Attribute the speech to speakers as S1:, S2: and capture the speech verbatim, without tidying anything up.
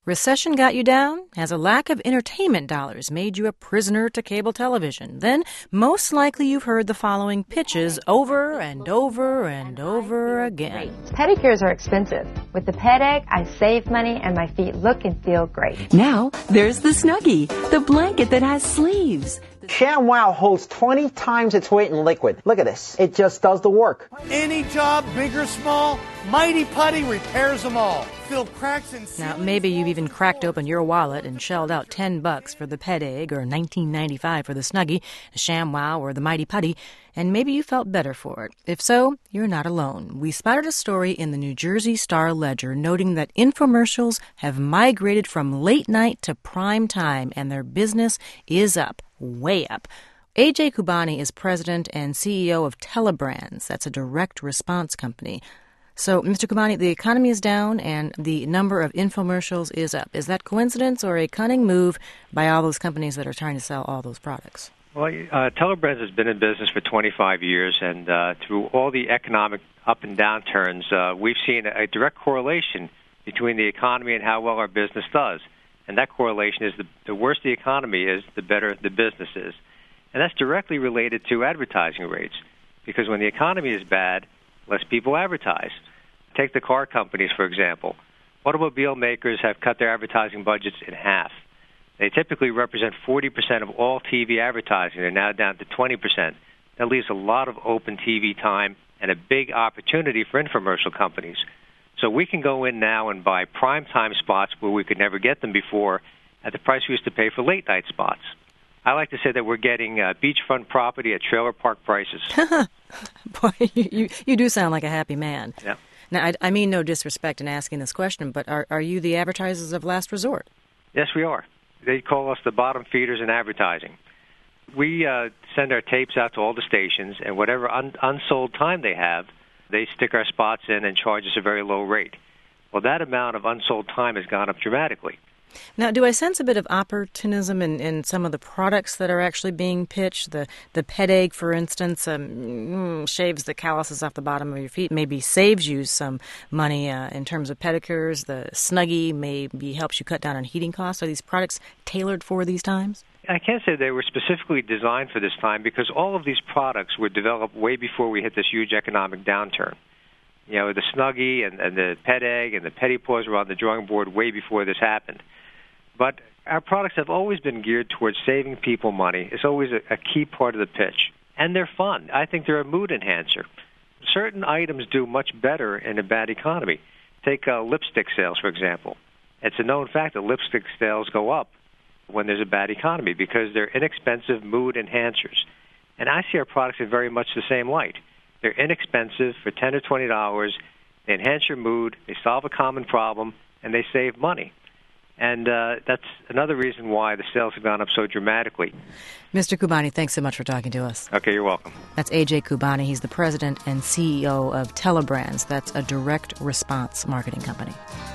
S1: Recession got you down? Has a lack of entertainment dollars made you a prisoner to cable television? Then most likely you've heard the following pitches over and over and over again.
S2: Pedicures are expensive. With the Ped Egg, I save money and my feet look and feel great.
S3: Now, there's the Snuggie, the blanket that has sleeves.
S4: ShamWow holds twenty times its weight in liquid. Look at this. It just does the work.
S5: Any job, big or small, Mighty Putty repairs them all. Fill cracks in
S1: Now, maybe you've even cracked open your wallet and shelled out ten bucks for the Ped Egg or nineteen ninety-five for the Snuggie, the ShamWow, or the Mighty Putty, and maybe you felt better for it. If so, you're not alone. We spotted a story in the New Jersey Star-Ledger noting that infomercials have migrated from late night to prime time, and their business is up. Way up. A J Kubani is president and C E O of Telebrands. That's a direct response company. So, Mister Kubani, the economy is down and the number of infomercials is up. Is that coincidence or a cunning move by all those companies that are trying to sell all those products?
S6: Well, uh, Telebrands has been in business for twenty-five years, and uh, through all the economic up and downturns, uh, we've seen a direct correlation between the economy and how well our business does. And that correlation is the, the worse the economy is, the better the business is. And that's directly related to advertising rates, because when the economy is bad, less people advertise. Take the car companies, for example. Automobile makers have cut their advertising budgets in half. They typically represent forty percent of all T V advertising. They're now down to twenty percent. That leaves a lot of open T V time and a big opportunity for infomercial companies. So we can go in now and buy primetime spots where we could never get them before at the price we used to pay for late-night spots. I like to say that we're getting uh, beachfront property at trailer park prices.
S1: Boy, you, you, you do sound like a happy man.
S6: Yeah.
S1: Now, I, I mean no disrespect in asking this question, but are, are you the advertisers of last resort?
S6: Yes, we are. They call us the bottom feeders in advertising. We uh, send our tapes out to all the stations, and whatever un- unsold time they have, they stick our spots in and charge us a very low rate. Well, that amount of unsold time has gone up dramatically.
S1: Now, do I sense a bit of opportunism in, in some of the products that are actually being pitched? The the Ped Egg, for instance, um, shaves the calluses off the bottom of your feet, maybe saves you some money uh, in terms of pedicures. The Snuggie maybe helps you cut down on heating costs. Are these products tailored for these times?
S6: I can't say they were specifically designed for this time because all of these products were developed way before we hit this huge economic downturn. You know, the Snuggie and, and the Ped Egg and the Petty Paws were on the drawing board way before this happened. But our products have always been geared towards saving people money. It's always a, a key part of the pitch. And they're fun. I think they're a mood enhancer. Certain items do much better in a bad economy. Take uh, lipstick sales, for example. It's a known fact that lipstick sales go up when there's a bad economy because they're inexpensive mood enhancers. And I see our products in very much the same light. They're inexpensive for ten or twenty dollars. They enhance your mood, they solve a common problem, and they save money. And uh, that's another reason why the sales have gone up so dramatically.
S1: Mister Kubani, thanks so much for talking to us.
S6: Okay, you're welcome.
S1: That's A J Kubani. He's the president and C E O of Telebrands. That's a direct response marketing company.